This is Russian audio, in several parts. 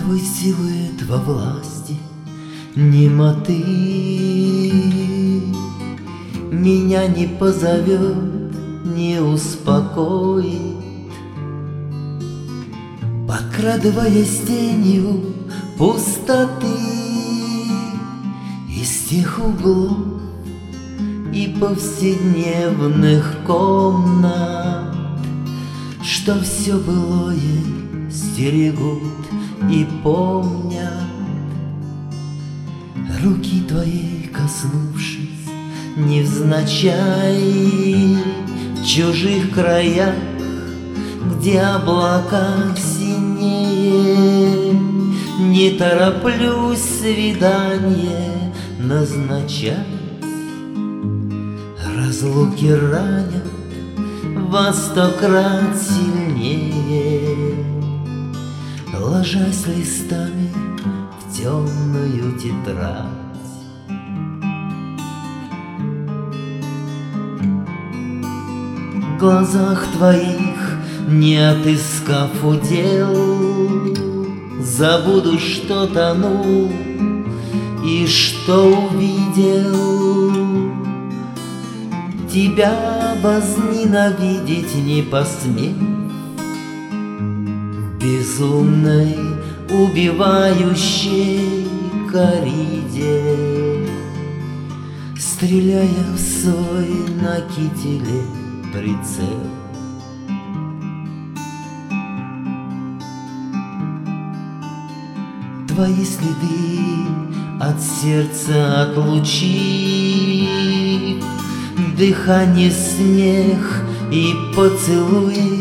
Твой силуэт во власти немоты меня не позовет, не успокоит, подкрадываясь тенью пустоты из тех углов и повседневных комнат, что все былое стерегут и помнят. Руки твоей коснувшись невзначай в чужих краях, где облака синее, не тороплюсь свидание назначать. Разлуки ранят во 100 крат сильнее, ложась листами в темную тетрадь. В глазах твоих, не отыскав удел, забуду, что тонул и что увидел. Тебя возненавидеть не посмел в безумной, убивающей кориде, стреляя в свой на кителе прицел. Твои следы от сердца отлучив, дыхание, смех и поцелуй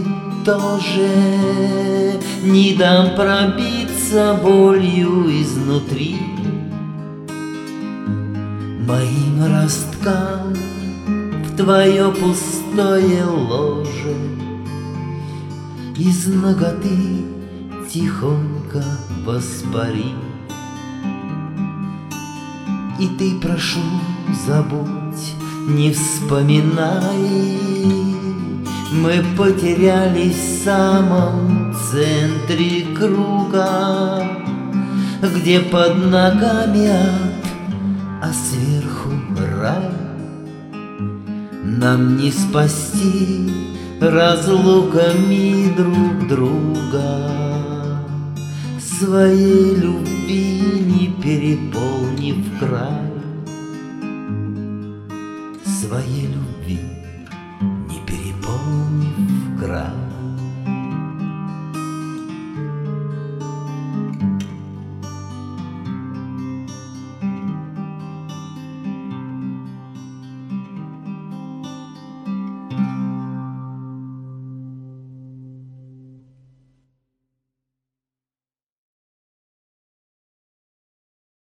тоже не дам пробиться болью изнутри. Моим росткам в твое пустое ложе из наготы тихонько воспари. И ты, прошу, забудь, не вспоминай, мы потерялись в самом центре круга, где под ногами ад, а сверху рай. Нам не спасти разлуками друг друга, своей любви не переполнив край, своей любви.